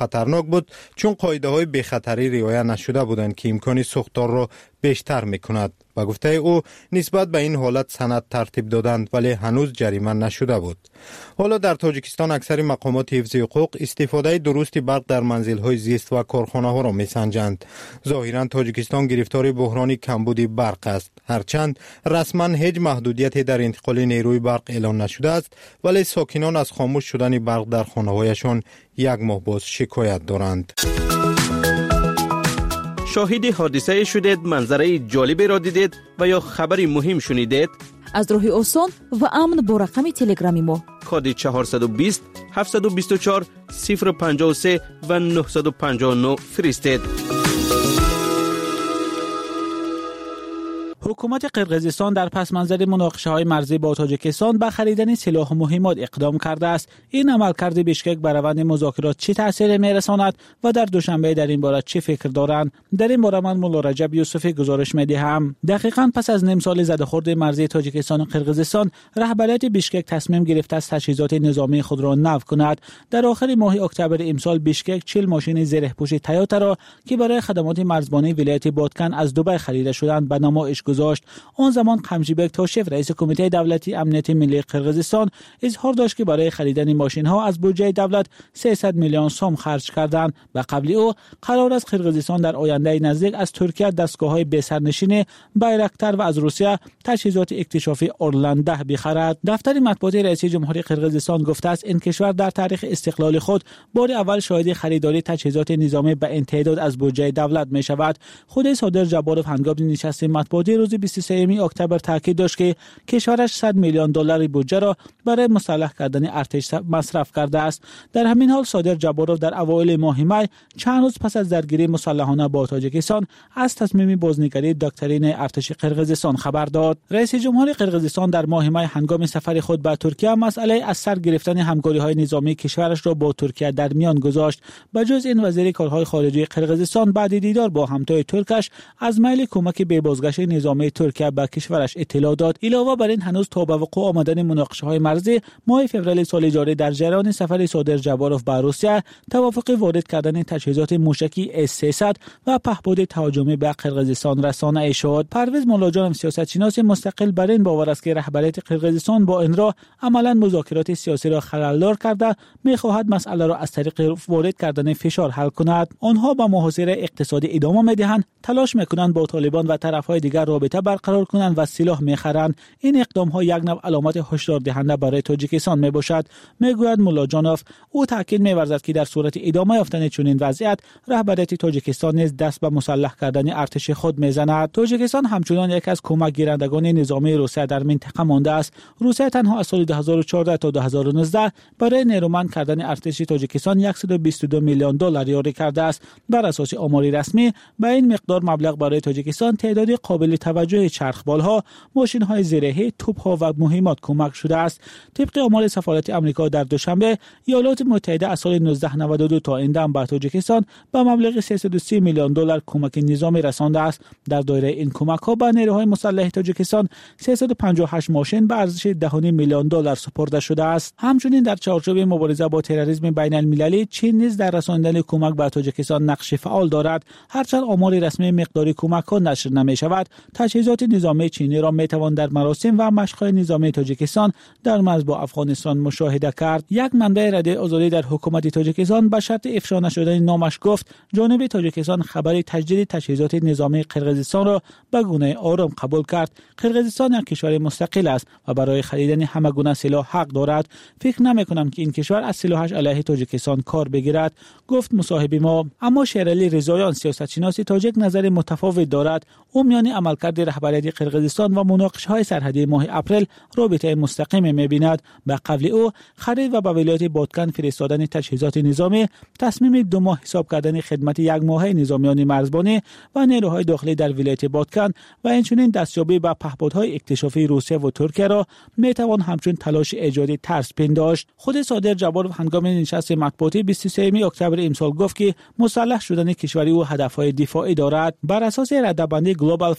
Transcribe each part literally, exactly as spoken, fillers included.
خطرناک بود چون قاعده‌های بی‌خطری رعایت نشده بودند که امکان سوختار را بیشتر می‌کند. با گفته او نسبت به این حالت سند ترتیب دادند ولی هنوز جریمه نشده بود. حالا در تاجیکستان اکثر مقامات حفظ حقوق استفاده درست برق در منزل‌های زیست و کارخانه‌ها را می‌سنجند. ظاهراً تاجیکستان گرفتار بحران کمبود برق است. هرچند رسما هیچ محدودیتی در انتقال نیروی برق اعلام نشده است ولی ساکنان از خاموش شدن برق در خانه‌هایشان یک ماه باز شکایت دارند. شاهد حادثه شدید، منظره جالبی را دیدید و یا خبری مهم شنیدید؟ از راه آسان و امن با رقم تلگرامی ما کد چهارصد و بیست هفتصد و بیست و چهار صفر پنجاه و سه و نهصد و پنجاه و نه فرستید. حکومت قرقیزستان در پس منظر مناقشه‌های مرزی با تاجیکستان به خریدن سلاح و مهمات اقدام کرده است. این عملکرد بیشکک بر روند مذاکرات چه تأثیر می‌رساند و در دوشنبه در این باره چه فکر دارند؟ در این باره من مولا رجب یوسفی گزارش می‌دهم. دقیقاً پس از نیم سال زده‌خورد مرزی تاجیکستان و قرقیزستان، رهبریت بیشکک تصمیم گرفته است تجهیزات نظامی خود را نو کند. در آخر ماه اکتبر امسال بیشکک چهل ماشین زره‌پوش تویوتا را که برای خدمات مرزبانی ولایت بادکن از دبی خریده شدند به نمایش گذاشت. آن زمان قمچیبک تاشف رئیس کمیته دولتی امنیت ملی قرقیزستان اظهار داشت که برای خریدن ماشین ها از بودجه دولت سیصد میلیون سوم خرج کردند. به قبل او قرار است قرقیزستان در آینده نزدیک از ترکیه دستگاه های بی سرنشین بایرکتر و از روسیه تجهیزات اکتشافی اورلند ده بخرد. دفتر مطبوعاتی رئیس جمهوری قرقیزستان گفته است این کشور در تاریخ استقلال خود بار اول شاهد خریداری تجهیزات نظامی به این تعداد از بودجه دولت می شود. خود صادر جبارov هنگام نشست مطبوعاتی روز بیست و سوم اکتبر تاکید داشت که کشورش صد میلیون دلار بودجه را برای مسلح کردن ارتش مصرف کرده است. در همین حال صادر جبارov در اوایل ماه می چند روز پس از درگیری مسلحانه با تاجیکستان از تصمیم بازنگری دکترین ارتش قرقیزستان خبر داد. رئیس جمهور قرقیزستان در ماه می هنگام سفر خود به ترکیه مسئله از سر گرفتن همکاری‌های نظامی کشورش را با ترکیه در میان گذاشت. بجز این وزیر کارهای خارجه قرقیزستان بعد دیدار با همتای ترکش از میل کمک به بازگشت نظامی ترکیه به کشورش اطلاع داد. علاوه بر این هنوز تا به وقوع آمدن مناقشه‌های مرزی ماه فوریه سال جاری در جریان سفر صادر جبارov به روسیه توافق وارد کردن تجهیزات موشکی اس سیصد و پهپاد تهاجمی به قرقیزستان رسانه شد. پرویز مولاجان سیاستشناس مستقل بر این باور است که رهبریت قرقیزستان با این را عملاً مذاکرات سیاسی را خلل‌دار کرده می‌خواهد مسئله را از طریق وارد کردن فشار حل کند. آنها با محاصره اقتصادی ادامه می‌دهند، تلاش می‌کنند با طالبان و طرف‌های دیگر رابطه برقرار کنند و سلاح می‌خرند. این اقدام‌ها یک نوع علامت هشدار دهنده برای تاجیکستان میباشد، میگوید مولاجانوف. او تاکید می‌ورزد که در صورت ادامه یافتن چنین وضعیت رهبریت تاجیکستان نیز دست به مسلح کردن ارتش خود میزند. تاجیکستان همچنان یکی از کمک گیرندگان نظامی روسیه در منطقه مانده است. روسیه تنها از سال دو هزار و چهارده تا دو هزار و نوزده برای نیرومند کردن ارتش تاجیکستان صد و بیست و دو میلیون دلار یاری کرده است. بر اساس آماری رسمی به این مقدار مبلغ برای تاجیکستان تعدادی قابل توجه چرخبال‌ها، ماشین‌های زرهی، توپ‌ها و مهمات کمک شده است. طبق آمار سفارت آمریکا در دوشنبه ایالات متحده از سال نوزده نود و دو تا این دم به تاجیکستان به مبلغ سیصد و سی میلیون دلار کمک نظامی رسانده است. در دایره این کمک‌ها به نیروهای مسلح تاجیکستان سیصد و پنجاه و هشت ماشین به ارزش ده و نیم میلیون دلار سپرده شده است. همچنین در چارچوب مبارزه با تروریسم بین‌المللی چین نیز در رساندن کمک به تاجیکستان نقش فعال دارد. هرچند آمار رسمی مقداری کمک‌ها نشر نمی‌شود، تجهیزات نظامی چینی را می‌توان در مراسم و مشق‌های نظامی تاجیکستان در مرز با افغانستان مشاهده کرد. یک منبع رده آزادی در حکومت تاجیکستان به شرط افشا نشدن نامش گفت جانب تاجیکستان خبر تجدید تجهیزات نظامی قرقیزستان را به گونه آرام قبول کرد. قرقیزستان یک کشور مستقل است و برای خریدن همه گونه سلاح حق دارد. فکر نمی‌کنم که این کشور از سلاحش علیه تاجیکستان کار بگیرد، گفت مصاحب ما. اما شیرعلی رضاییان سیاستشناس تاجیک نظر متفاوت دارد. او میان عملکرد رهبریت قرقیزستان و مناقشه‌های سرحدی ماه اپریل رابطه مستقیم می‌بیند. به قول او خرید و به ولایت بادکن فرستادن تجهیزات نظامی تصمیم دو ماه حساب کردن خدمت یک ماهه نظامیان مرزبانی و نیروهای داخلی در ولایت بادکن و اینچنین دستیابی به پهپادهای اکتشافی روسیه و ترکیه را میتوان همچون تلاش ایجادی ترس پنداشت. خود صادر جبارov هنگام نشست مطبوعاتی بیست و سوم اکتبر امسال گفت که مسلح شدن کشوری او هدفهای دفاعی دارد. بر اساس رده‌بندی Global Fire for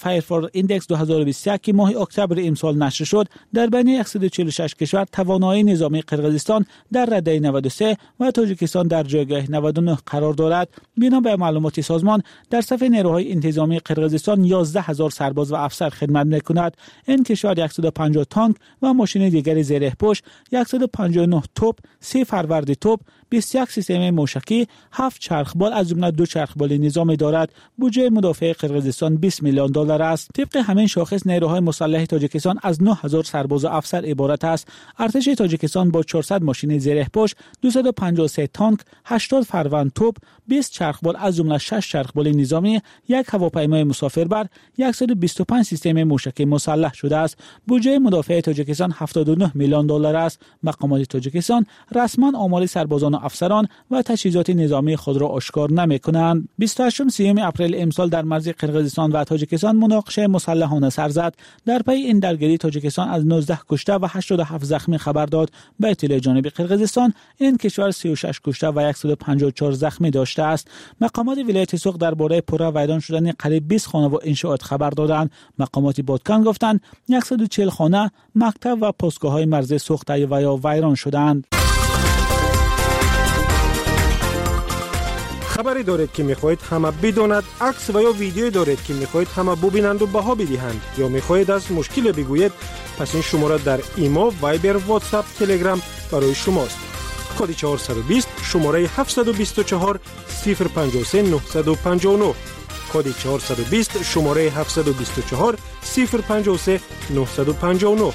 پاور ایندکس دو هزار و بیست و یک که ماه اکتبر امسال نشر شد، در بین صد و چهل و شش کشور توانایی نظامی قرقیزستان در رده نود و سه و تاجیکستان در جایگاه نود و نه قرار دارد. بنا به معلومات سازمان، در صف نیروهای انتظامی قرقیزستان یازده هزار سرباز و افسر خدمت می‌کند. این کشور صد و پنجاه تانک و ماشین دیگر زره پوش، صد و پنجاه و نه توپ، سه فروند توپ، بیست و یک سیستم موشکی، هفت چرخبال از جمله دو چرخبال نظامی دارد. بودجه مدافع قرقیزستان بیست میلیون دلار است. طبق همین شاخص نیروهای مسلح تاجیکستان از نه هزار سرباز و افسر عبارت است. ارتش تاجیکستان با چهارصد ماشین زره پوش، دویست و پنجاه و سه تانک، هشتاد فروند توپ، بیست چرخبال از جمله شش چرخبال نظامی، یک هواپیمای مسافربر، صد و بیست و پنج سیستم موشکی مسلح شده است. بودجه مدافع تاجیکستان هفتاد و نه میلیون دلار است. مقامات تاجیکستان رسما آمار سربازان و افسران و تجهیزات نظامی خود را آشکار نمی‌کنند. بیست و هشتم سیوم اپریل امسال در مرز قرقیزستان و تاجیکستان مناقشه مسلحانه سر زد. در پی این درگیری تاجیکستان از نوزده کشته و هشتاد و هفت زخمی خبر داد. به اطلاع جانب قرقیزستان، این کشور سی و شش کشته و صد و پنجاه و چهار زخمی داشته است. مقامات ولایت سوق درباره پره ویران شدن قریب بیست خانه و انشاءات خبر دادند. مقامات بادکان گفتند صد و چهل خانه، مکتب و پاسگاه‌های مرزی سوخته و یا ویران شدند. خبری دارید که میخواهید همه بداند، عکس و یا ویدیو دارید که میخواهید همه ببینند و بها بدهند، یا میخواهید از مشکل بگویید، پس این شماره در ایما، وایبر، واتساپ، تلگرام برای شماست. کد چهارصد و بیست شماره هفتصد و بیست و چهار صفر پنجاه و سه نهصد و پنجاه و نه. کد چهارصد و بیست شماره هفتصد و بیست و چهار صفر پنجاه و سه نهصد و پنجاه و نه.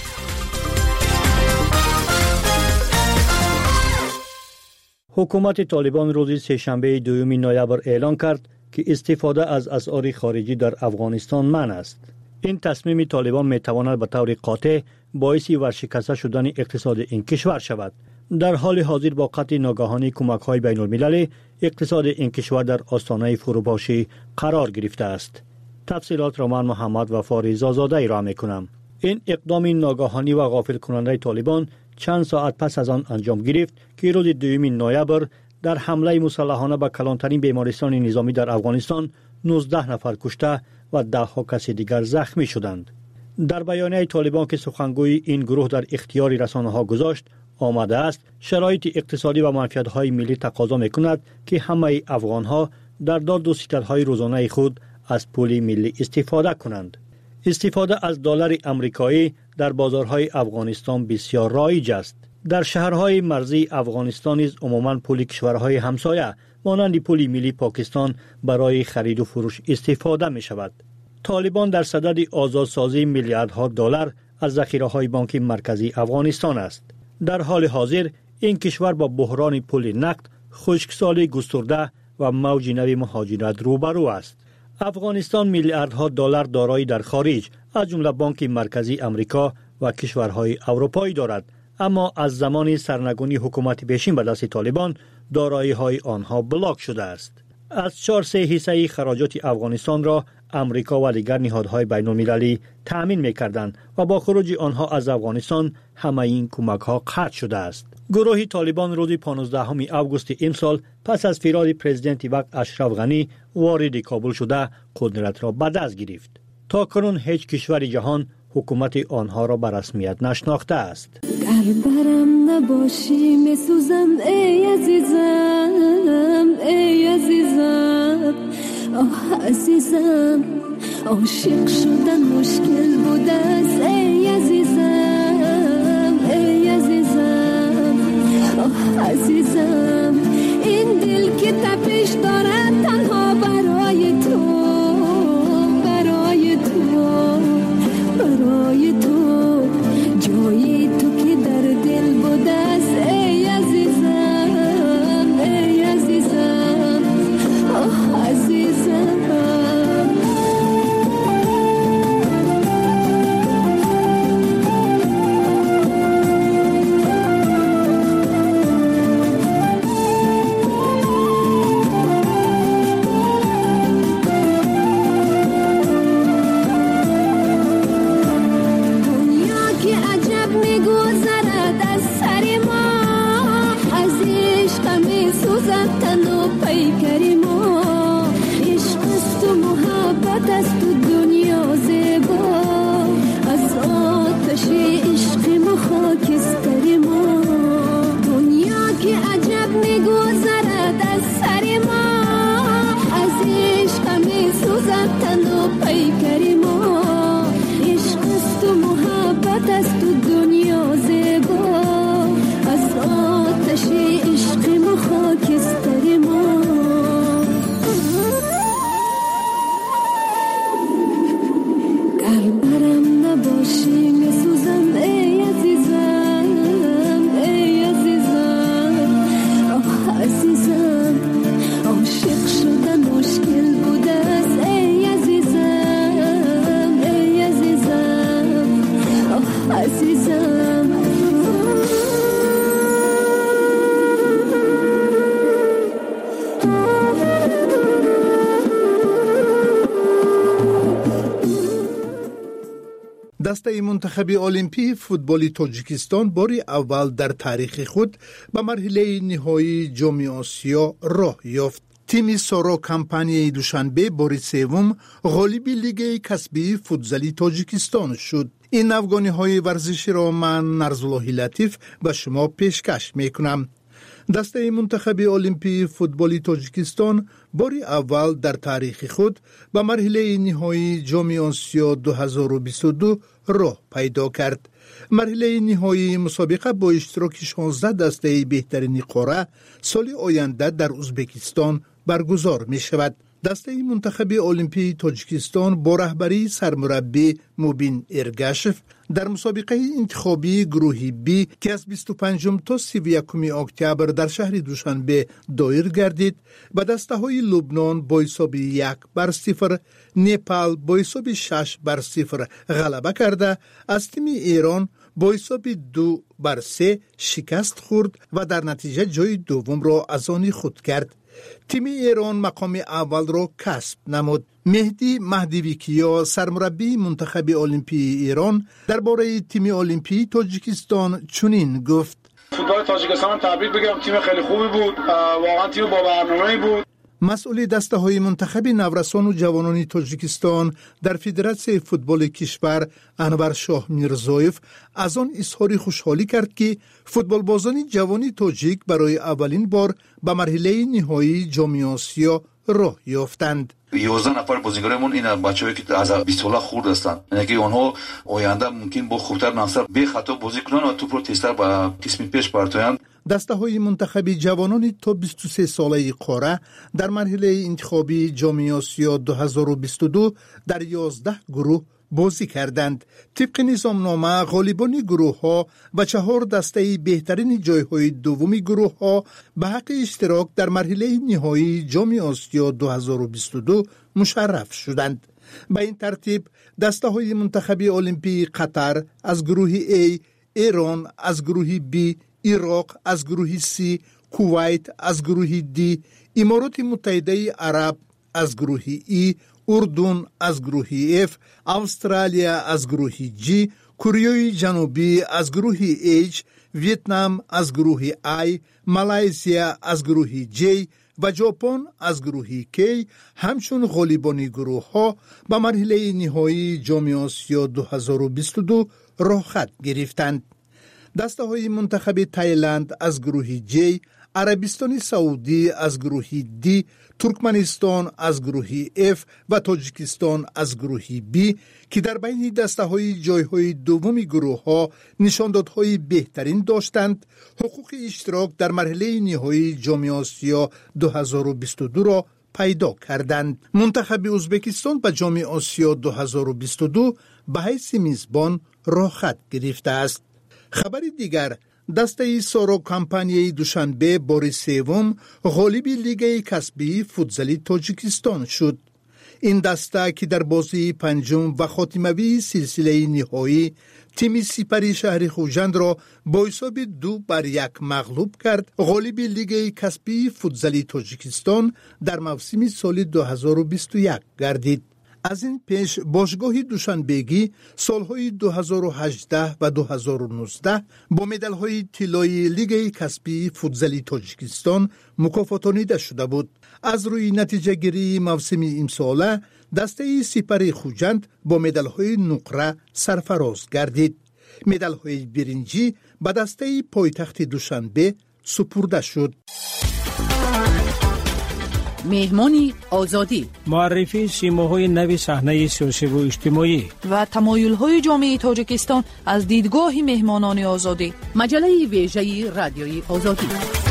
حکومت طالبان روز سه‌شنبه دوم نوامبر اعلان کرد که استفاده از اسعار خارجی در افغانستان منع است. این تصمیم طالبان میتواند به طور قاطع باعث ورشکسته شدن اقتصاد این کشور شود. در حال حاضر با قطع ناگهانی کمک‌های بین‌المللی، اقتصاد این کشور در آستانه فروپاشی قرار گرفته است. تفصیلات را من محمد وفا رضازاده را می‌کنم. این اقدام ناگهانی و غافل کننده طالبان چند ساعت پس از آن انجام گرفت که روز دوم نوامبر در حمله مسلحانه به کلانترین بیمارستان نظامی در افغانستان نوزده نفر کشته و ده ها کس دیگر زخمی شدند. در بیانیه طالبان که سخنگوی این گروه در اختیار رسانه‌ها گذاشت، آمده است شرایط اقتصادی و منفعت‌های ملی تقاضا می‌کند که همه افغان‌ها در داد و ستدهای روزانه خود از پول ملی استفاده کنند. استفاده از دلار آمریکایی در بازارهای افغانستان بسیار رایج است. در شهرهای مرزی افغانستان نیز عموماً پول کشورهای همسایه مانند پول ملی پاکستان برای خرید و فروش استفاده می شود. طالبان در صدد آزادسازی میلیاردها دلار از ذخیره‌های بانک مرکزی افغانستان است. در حال حاضر این کشور با بحران پول نقد، خشکسالی گسترده و موج نوی مهاجرت روبرو است. افغانستان میلیاردها دلار دارایی در خارج از جمله بانک مرکزی آمریکا و کشورهای اروپایی دارد، اما از زمان سرنگونی حکومت پیشین به دست طالبان دارایی‌های آنها بلاک شده است. از چهار سه حصه خراجات افغانستان را آمریکا و دیگر نهادهای بین‌المللی تأمین می‌کردند و با خروج آنها از افغانستان همه این کمک‌ها قطع شده است. گروه طالبان روز پانزدهم آگوست امسال پس از فرار پرزیدنت وقت اشرف غنی وارد کابل شده قدرت را به دست گرفت. تا کنون هیچ کشور جهان حکومت آنها را به رسمیت نشناخته است. گر برم نباشی میسوزم ای عزیزم، ای عزیزم، آه عزیزم، عاشق شدن مشکل بوده است ای عزیزم، ای عزیزم، آه عزیزم، این دل که تپش دارد تنها برای تو، برای تو، برای تو، جایی تو که در دل بوده است ای عزیزم، ای عزیزم، آه عزیزم. سوزد تن و پیکری ما، عشق است و محبت محبت است تو دنیا زیبا، از آتش عشق ما خاکستر ما، دنیا که عجب میگذرد از سر ما، از عشق میسوزد تن و پیکر ما، عشق است و محبت است تو دنیا زیبا، از آتش عشق ما خاکستر ما. گر برم نباشی میسوزم ای عزیزم، ای عزیزم، آه عزیزم، عاشق شدن مشکل بوده است ای عزیزم، ای عزیزم، آه عزیزم. دسته منتخب المپی فوتبال تاجیکستان باری اول در تاریخ خود به مرحله نهایی جام آسیا راه یافت. تیم سارا کمپانی دوشنبه باری سوم غالب لیگ کسبی فوتزالی تاجیکستان شد. این افغانی های ورزشی را من نرزالله لطیف به شما پیشکش میکنم. دسته منتخب المپی فوتبال تاجیکستان باری اول در تاریخ خود به مرحله نهایی جام آسیا دو هزار و بیست و دو راه پیدا کرد. مرحله نهایی مسابقه با اشتراک شانزده دسته بهترین قاره سال آینده در ازبکستان برگزار می شود. دسته منتخب المپی تاجیکستان با رهبری سرمربی موبین ارگاشف در مسابقه انتخابی گروه بی که از بیست و پنجم تا سی و یکم اکتبر در شهر دوشنبه دایر گردید به دسته های لبنان با حساب یک بر صفر، نپال با حساب شش بر صفر غلبه کرده از تیم ایران با حساب دو بر سه شکست خورد و در نتیجه جای دوم را از آن خود کرد. تیم ایران مقام اول را کسب نمود. مهدی مهدیویکیا سرمربی منتخب المپی ایران درباره تیم المپی تاجیکستان چنین گفت: فوتبال تاجیکستان تبریک بگم، تیم خیلی خوبی بود، واقعا تیم با برنامه‌ای بود. مسئول دسته های منتخب نورسان و جوانان تاجیکستان در فدراسیون فوتبال کشور انور شاه میرزایف از آن اظهار خوشحالی کرد که فوتبال بازان جوانی تاجیک برای اولین بار به مرحله نهایی جام آسیا راه یافتند. یازده نفر بازیگرمون این بچه‌ای که از بیست ساله خورد هستند، یعنی که آنها آینده ممکن با خوبتر نفسر به خطا بازی کنند و توپ رو تیزتر به قسم پیش برتویند. دسته های منتخب جوانان تا بیست و سه ساله قاره در مرحله انتخابی جام آسیا دو هزار و بیست و دو در یازده گروه بازی کردند. طبق نظامنامه غالبان گروه ها و چهار دسته بهترین جایهای دومی گروه ها به حق اشتراک در مرحله نهایی جام آسیا دو هزار و بیست و دو مشرف شدند. به این ترتیب دسته های منتخب المپی قطر از گروه A، ایران از گروه B، عراق از گروه C، کویت از گروه D، امارات متحده عرب از گروه E، اردن از گروه F، استرالیا از گروه G، کره جنوبی از گروه H، ویتنام از گروه I، مالایزیا از گروه J و ژاپن از گروه K همچون غالبان گروه ها به مرحله نهایی جام آسیا دو هزار و بیست و دو راه خط گرفتند. دسته های منتخب تایلند از گروه J، عربستان سعودی از گروه D، ترکمنستان از گروه F و تاجیکستان از گروه B که در بین دسته های جای های دومی گروه ها نشاندادهای بهترین داشتند، حقوق اشتراک در مرحله نهایی جام آسیا دو هزار و بیست و دو را پیدا کردند. منتخب ازبکستان به جام آسیا دو هزار و بیست و دو به حیث میزبان راه خط گرفته است. خبر دیگر، دسته سارا کمپانی دوشنبه بار سوم غالب لیگ کسبی فوتزالی تاجیکستان شد. این دسته که در بازی پنجم و خاتموی سلسله نهایی تیم سپری شهر خوجند را با حساب دو بر یک مغلوب کرد، غالب لیگ کسبی فوتزالی تاجیکستان در موسم سال دو هزار و بیست و یک گردید. از این پیش باشگاه دوشنبگی سالهای دو هزار و هجده و دو هزار و نوزده با مدال‌های طلایی لیگ کسبی فوتزالی تاجیکستان مکافاتانیده شده بود. از روی نتیجه گیری موسم امساله دسته سپر خوجند با مدال‌های نقره سرفراز گردید. مدال‌های برنجی به دسته پایتخت دوشنبه سپرده شد. مهمانی آزادی، معرفی سیماهای نوی صحنه سیاسی و اجتماعی و تمایل‌های جامعه تاجیکستان از دیدگاه مهمانان آزادی. مجله ویژه رادیوی آزادی.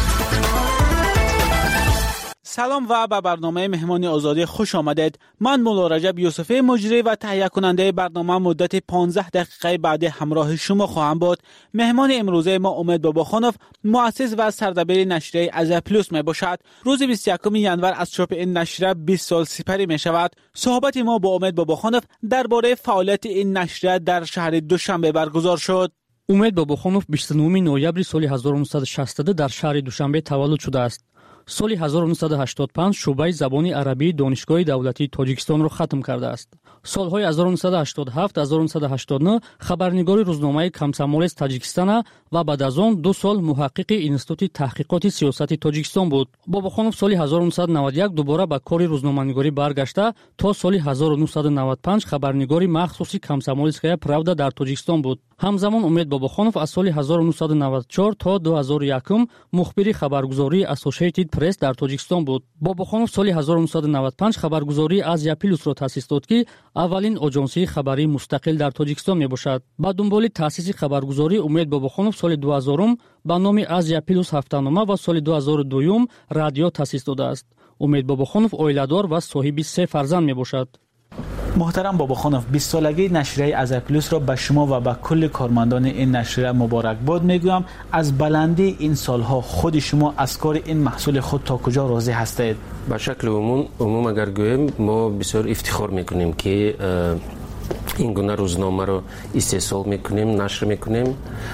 سلام و به برنامه مهمانی آزادی خوش آمدید. من مولا رجب یوسفی مجری و تهیه کننده برنامه مدت پانزده دقیقه بعد همراه شما خواهم بود. مهمان امروزه ما امید باباخانوف، مؤسس و سردبیر نشریه ازیا پلوس می باشد. روز بیست و یکم ژانویه از چاپ این نشریه بیست سال سپری می شود. صحبت ما با امید باباخانوف درباره فعالیت این نشریه در شهر دوشنبه برگزار شد. امید باباخانوف بیست و نهم نوامبر سال هزار و نهصد و شصت در شهر دوشنبه تولد شده است. سال هزار و نهصد و هشتاد و پنج شعبه زبان عربی دانشگاه دولتی تاجیکستان را ختم کرده است. سالهای هزار و نهصد و هشتاد و هفت تا هزار و نهصد و هشتاد و نه خبرنگار روزنامه کمسمول تاجیکستان و بعد از آن دو سال محقق اینستیتوت تحقیقات سیاسی تاجیکستان بود. باباخانوف سال هزار و نهصد و نود و یک دوباره به کار روزنامه‌نگاری برگشته تا سال هزار و نهصد و نود و پنج خبرنگار مخصوصی کمسمولسکایا پراودا در تاجیکستان بود. همزمان امید باباخانوف از سال هزار و نهصد و نود و چهار تا دو هزار و یک مخبر خبرگزاری اسوسییتد پرس در تاجیکستان بود. باباخانوف سال هزار و نهصد و نود و پنج خبرگزاری ازیا پلوس را تأسیس داد که اولین آژانسی خبری مستقل در تاجیکستان می باشد. با دنبال تأسیس خبرگزاری امید باباخانوف سال دو هزار با نام ازیا پلوس هفته‌نامه و سال دو هزار و دو رادیو تأسیس داده است. امید باباخانوف عائله‌دار و صاحب سه فرزند می باشد. محترم باباخانوف، بیست سالگی نشریه ازیا پلوس را به شما و به کل کارمندان این نشریه مبارک باد میگویم. از بلندی این سالها خود شما از کار این محصول خود تا کجا راضی هستید؟ به شکل عموم عموم اگر گویم ما بسیار افتخار میکنیم که این گونه روزنامه رو استحصال میکنیم، نشر میکنیم.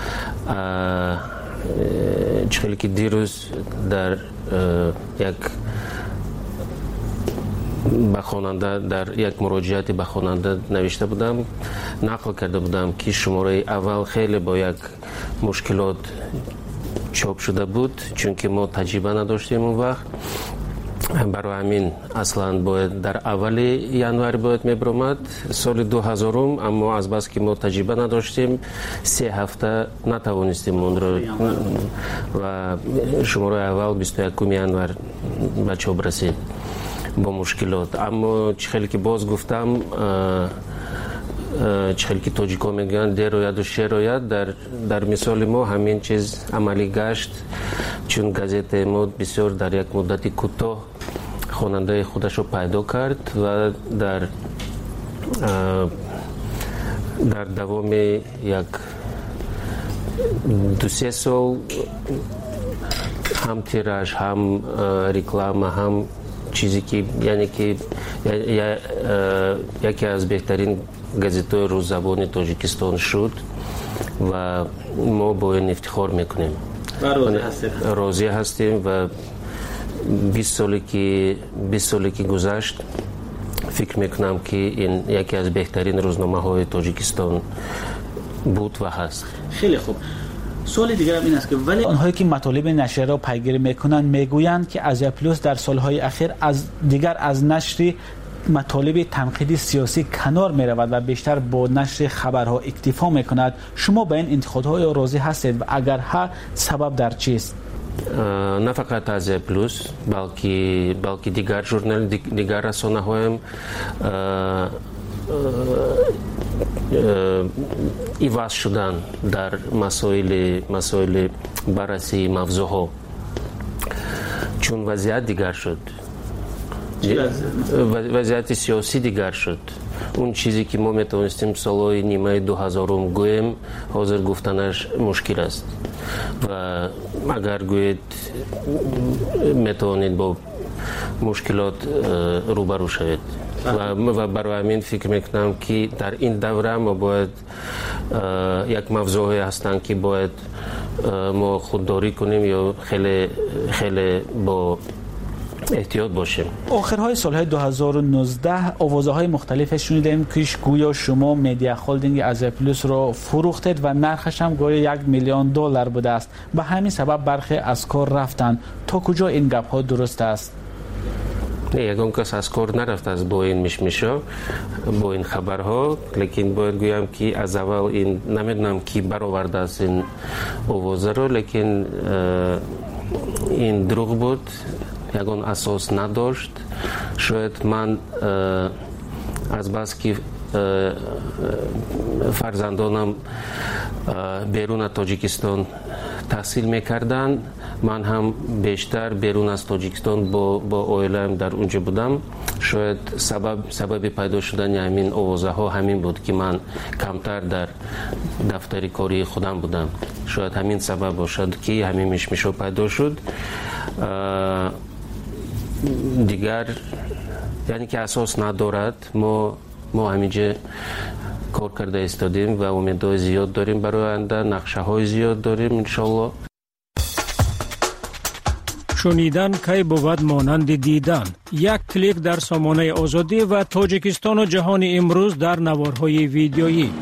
چخیلی که دیروز در یک به خواننده در یک مراجعاتی به خواننده نوشته بودم، نقل کرده بودم که شماره اول خیلی با یک مشکلات چاپ شده بود چون که ما تجربه نداشتیم اون وقت. برای همین اصلا باید در اول ژانویه باید میبرامد سال دو هزار، اما از بس که ما تجربه نداشتیم سه هفته نتوانستیم اون رو و شماره اول بیست و یکم ژانویه به چاپ رسید با مشکلات. اما چخیلی که باز گفتم چخیلی که تاجیکا میگن دیر آید و شیر آید، در, در مثال ما همین چیز عملی گشت چون گازت ما بسیار در یک مدت کوتاه خواننده خودش رو پیدا کرد و در در دوام یک دو سه سال هم تیراژ هم رکلام هم چیزی که یعنی که یکی از بهترین گازت‌های روززبان تاجیکستان شد و ما با این افتخار میکنیم و راضی هستیم. راضی هستیم و بیست سالی که بیست سالی که گذشت فکر میکنم که این یکی از بهترین روزنامه‌های تاجیکستان بود و هست. خیلی خوب. سوال دیگر هم این است که ولی آنهایی که مطالب نشریه را پیگیری میکنند میگویند که ازیا پلوس در سالهای اخیر از دیگر از نشر مطالب تنقیدی سیاسی کنار می رود و بیشتر با نشر خبرها اکتفا میکند. شما به این انتقادهای راضی هستید و اگر ها سبب در چیست؟ نه فقط ازیا پلوس بلکه بلکه دیگر ژورنال دیگر رسانه‌ها هم ایواز شدن در مسائل مسائل بررسی موضوعها چون وضعیت دیگر شد، وضعیت سیاسی دیگر شد. اون چیزی که ما میتونستیم سالهای نیمه دو هزارم گویم حاضر گفتنش مشکل است و اگر گوید میتونید با مشکلات روبرو شوید و برای همین فکر میکنم که در این دوره ما باید یک موضوعی هستن که باید ما خودداری کنیم یا خیلی خیلی با احتیاط باشیم. آخرهای سال دو هزار و نوزده آوازهای مختلف شنیدیم که گویا شما مدیا هولدینگ از پلوس رو فروختید و نرخش هم گویا یک میلیون دلار بوده است. به همین سبب برخی از کار رفتن. تا کجا این گپ ها درست است؟ یگان کس از کار نرفت از با این مشمشا، با این خبرها، لیکن باید گویم که از اول این نمیدونم کی برآورده است این آوازه رو، لیکن این دروغ بود، یگان اساس نداشت. شاید من از بس که فرزندانم بیرون تاجیکستان تحصیل میکردن، من هم بیشتر بیرون از تاجیکستان با با اویلایم در اونجا بودم. شاید سبب سبب پیدا شدن همین آوازه ها همین بود که من کمتر در دفتر کاری خودم بودم. شاید همین سبب باشد که همین مشمشو پیدا شد. دیگر یعنی که اساس ندارد. ما ما همینجا کار کرده استادیم و امیدهای زیاد داریم برای آینده، نقشه های زیاد داریم انشالله. شنیدن کی بود مانند دیدن. یک کلیک در سامانه آزادی و تاجیکستان و جهان امروز در نوارهای ویدیویی.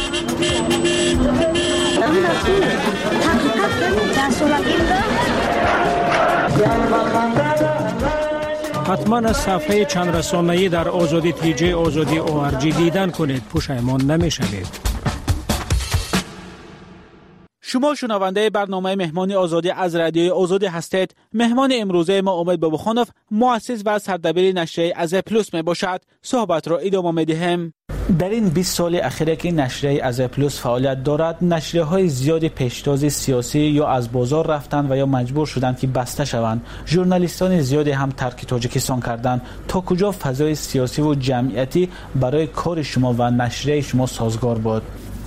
حتما از صفحه چند رسانه‌ای در آزادی تی جی آزادی او آر جی دیدن کنید، پشیمان نمی‌شوید. شما شنونده برنامه مهمانی آزادی از رادیوی آزادی هستید. مهمان امروزه ما امید بابخانوف، مؤسس و سردبیر نشریه از پلوس می باشد. صحبت را ادامه می‌دهیم. در این بیست سال اخیر که نشریه از پلوس فعالیت دارد، نشریه های زیادی پیشتاز سیاسی یا از بازار رفتند و یا مجبور شدند که بسته شوند. ژورنالیستان زیادی هم ترک تاجیکستان کردند. تا کجا فضای سیاسی و جمعیتی برای کار شما و نشریه شما سازگار بود؟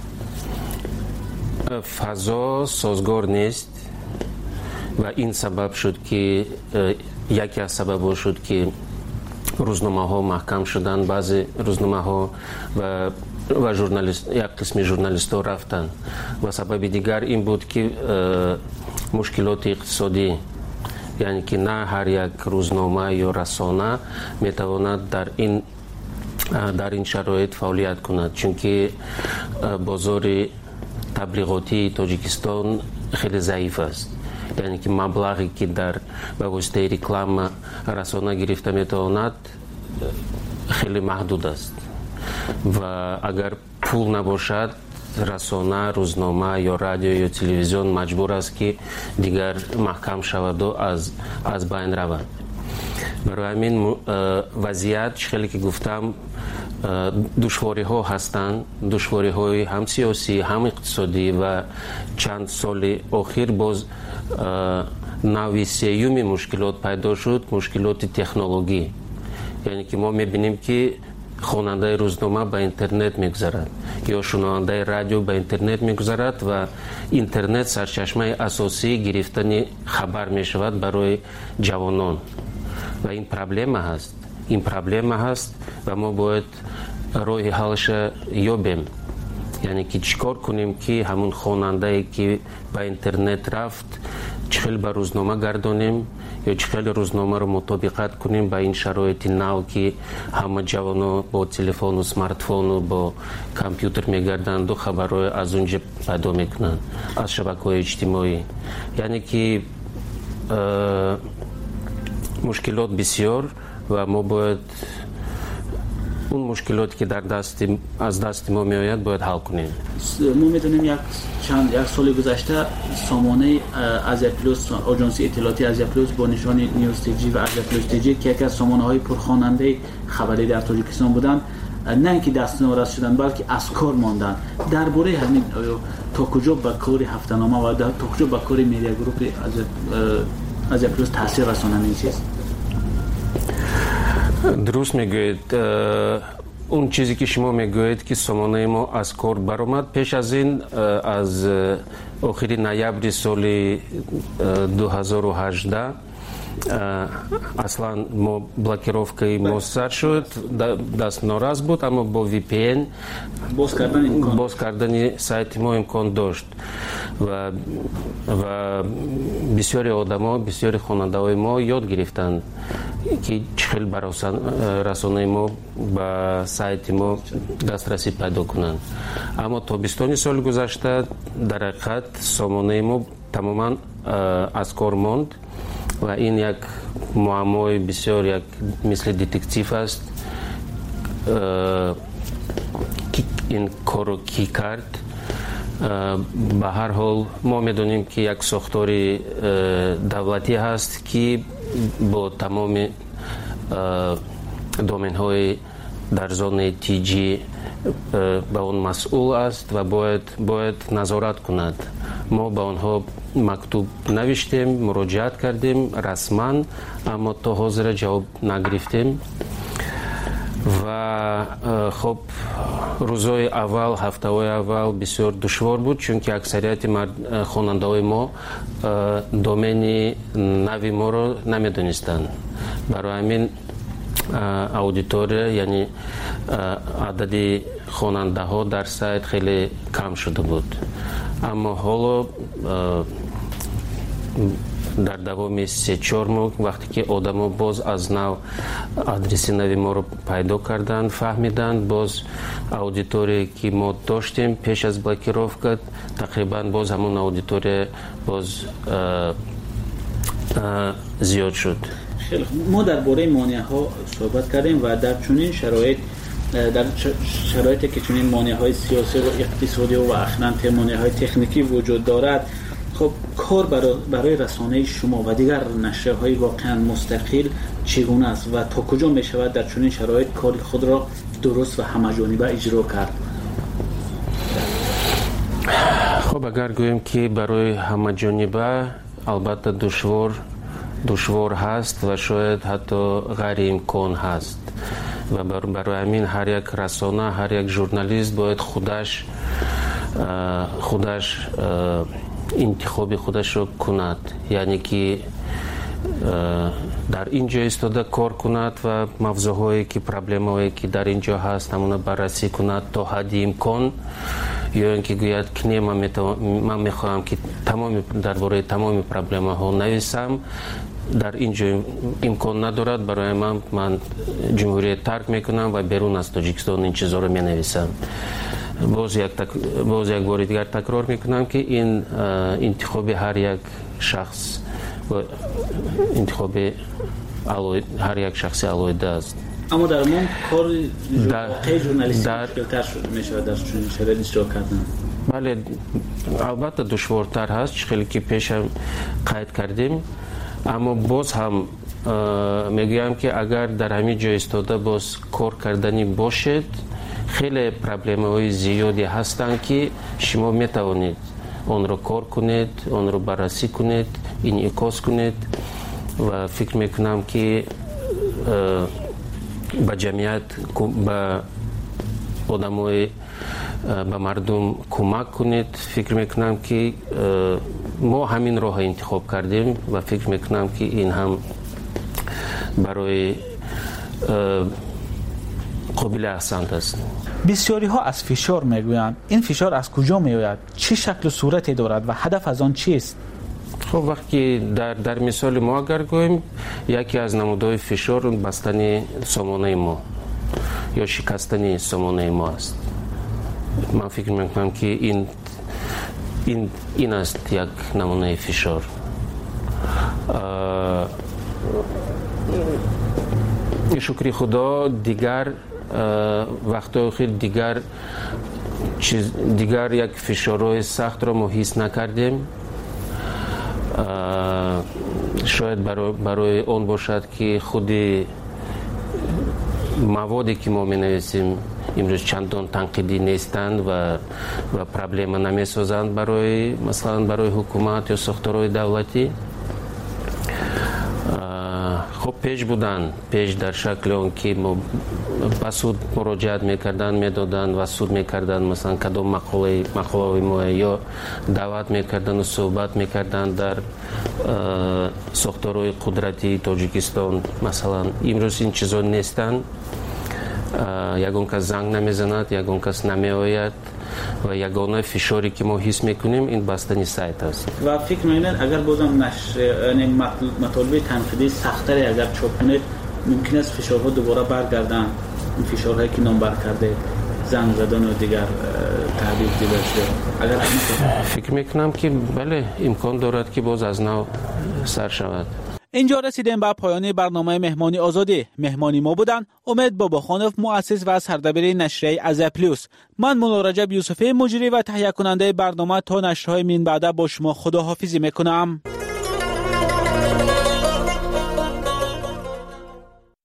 فضا سازگار نیست و این سبب شد که یکی از سبب شد که روزنامه ها محکم شدن. بعضی روزنامه ها و و ژورنالیست یک قسم ژورنالیست ها رفتن و سبب دیگر این بود که مشکلات اقتصادی، یعنی که نه هر یک روزنامه یا رسانه میتواند در این در این شرایط فعالیت کند، چون که بازار تبلیغاتی تاجیکستان خیلی ضعیف است. یعنی که مبلغی که در به واسطه رکلام رسانه گرفته میتواند خیلی محدود است و اگر پول نباشد رسانه، روزنامه یا رادیو یا تلویزیون مجبور است که دیگر محکم شود و از از بین رود. برای همین وضعیت خیلی که گفتم دشواری ها هستند، دشواری های هم سیاسی هم اقتصادی و چند سال اخیر باز نوع سیوم مشکلات پیدا شد، مشکلات تکنولوژی. یعنی که ما میبینیم که خواننده روزنامه به اینترنت میگذرد یا شنونده رادیو به اینترنت میگذرد و اینترنت سرچشمه اساسی گرفتن خبر میشود برای جوانان و این پرابلم هست. این پرابلم هست و ما باید راه حلش یابیم. یعنی که چیکار کنیم که همون خواننده که به اینترنت رفت چخیل به روزنامه گردانیم یا چخیل روزنامه رو مطابقت کنیم با این شرایط نو که همه جوانا با تلفن و سمارت فون و با کامپیوتر میگردند و خبرهای از اونجا پیدا میکنند از شبکه‌های اجتماعی. یعنی که مشکلات بسیار و ما باید اون مشکلاتی که در دست از دست ما میآید باید حل کنیم. ما میدونیم یک چند یک سال گذشته سامانه از پلوس، آژانس اطلاعاتی از پلوس با نشان نیوز تی جی و از پلوس تی جی که یکی از سامانه های پرخواننده خبری در تاجیکستان بودند، نه اینکه دست نارس شدن بلکه از کار ماندن. درباره همین تا کجا به کار هفته‌نامه و تا کجا به کار میدیا گروپ از از پلوس تاثیر رساننده چیست؟ درست میگوید. اون چیزی که شما میگوید که سامانه ما از کار برآمد، پیش از این از آخر نوامبر سال دو هزار و هجده اصلا ما بلاکировкой ما سر شد، دست ناراض بود، اما با وی پی ان باز کردن امکان باز کردن سایت ما امکان داشت و و بسیاری آدما، بسیاری خواننده های ما یاد گرفتند که چخیل بر رسانه ما با سایت ما دسترسی پیدا کنند. اما تابستان سال گذشته در حقیقت سامانه ما تماما از کار ماند و این یک معمای بسیار یک مثل دتکتیو است. این کارو کی کرد؟ به هر حال ما میدونیم که یک ساختار دولتی هست که با تمام دومین های در زون تی جی به اون مسئول است و باید باید نظارت کند. ما به آنها مکتوب نوشتیم، مراجعت کردیم رسما، اما تا حاضر جواب نگرفتیم و خب روزهای اول، هفته‌های اول بسیار دشوار بود، چون که اکثریت خواننده‌های ما دومین نوی ما رو نمیدونستند. برای همین اودیتور یعنی عدد خواننده ها در سایت خیلی کم شده بود. اما حالا در دوام سه چهار ماه وقتی که آدما باز از نو آدرس نوی ما رو پیدا کردن، فهمیدن، باز اودیتوری که ما داشتیم پیش از بلاکیروفکا تقریبا باز همون اودیتوری باز زیاد شد. خیلی ما درباره مانع ها صحبت کردیم و در چنین شرایط در شرایطی که چنین مانع های سیاسی و اقتصادی و اخلاً مانع های تکنیکی وجود دارد، خب کار برای, برای رسانه شما و دیگر نشریه‌های واقعا مستقل چگونه است و تا کجا می شود در چنین شرایط کار خود را درست و همه‌جانبه اجرا کرد؟ خب اگر گوییم که برای همه‌جانبه البته دشوار دشوار هست و شاید حتی غیر امکان هست و برای همین هر یک رسانه، هر یک ژورنالیست باید خودش خودش انتخاب خودش رو کند، یعنی که در اینجا ایستاده کار کند و موضوعهایی که پرابلم‌هایی که در اینجا هست همون بررسی کند تا حد امکان، یا اینکه گوید که نه من, من میخواهم که تمام درباره تمام پرابلم‌ها نویسم، در اینجا امکان ندارد، برای من من جمهوریت ترک میکنم و بیرون از تاجیکستان این چیزا رو مینویسم. باز یک تک... باز یک بار دیگر تکرار میکنم که این انتخاب هر یک شخص و انتخاب علوی... هر یک شخص علایده است. اما در من کار واقعی ژورنالیستی مشکل‌تر شده میشه در چنین شرایطی اجرا کردن. بله البته دشوارتر هست، خیلی که پیش هم قید کردیم، اما باز هم میگویم که اگر در همین جای ایستاده باز کار کردنی باشد، خیلی پرابلم‌های زیادی هستند که شما میتوانید آن را کار کنید، آن را بررسی کنید، انعکاس کنید و فکر میکنم که به جمعیت، به آدمای، به مردم کمک کنید. فکر میکنم که ما همین راه انتخاب کردیم و فکر میکنم که این هم برای قابل احسان است. بسیاری ها از فشار میگویند. این فشار از کجا میآید؟ چه شکل و صورتی دارد و هدف از آن چیست؟ خب وقتی در در مثال ما اگر گوییم، یکی از نمودهای فشار بستن سامانه ما یا شکستن سامانه ما است. من فکر میکنم که این این این است یک نمونه فشار. شکر خدا دیگر وقتا خیلی دیگر چیز دیگر یک فشارهای سخت را ما حس نکردیم. شاید برای, برای اون باشد که خود موادی که ما می نویسیم امروز چندان تنقیدی نیستند و و پرابلم نمی سازند برای مثلا برای حکومت یا ساختارهای دولتی. خب پیش بودن، پیش در شکل اون که ما به سود مراجعت میکردن، میدادن و سود میکردن، مثلا کدام مقاله مقاله ما یا دعوت میکردن و صحبت میکردن در ساختارهای قدرتی تاجیکستان. مثلا امروز این چیزا نیستن. یگون کس زنگ نمیزند، یگون کس نمیآید و یگانه فشاری که ما حس میکنیم این بستن سایت است. و فکر می‌کنید اگر بازم نشر یعنی مطالب تنقیدی سخت‌تری اگر چاپ کنید ممکن است فشارها دوباره برگردن، این فشارهایی که نامبر کرده، زنگ زدن و دیگر تهدید دیگر شده. اگر فکر میکنم که بله امکان دارد که باز از نو سر شود. اینجا رسیدیم به پایان برنامه مهمانی آزادی. مهمانی ما بودن امید باباخانوف، مؤسس و سردبیر نشریه از پلیوس. من مولا رجب یوسفی مجری و تهیه کننده برنامه تا نشرهای من بعد با شما خداحافظی میکنم.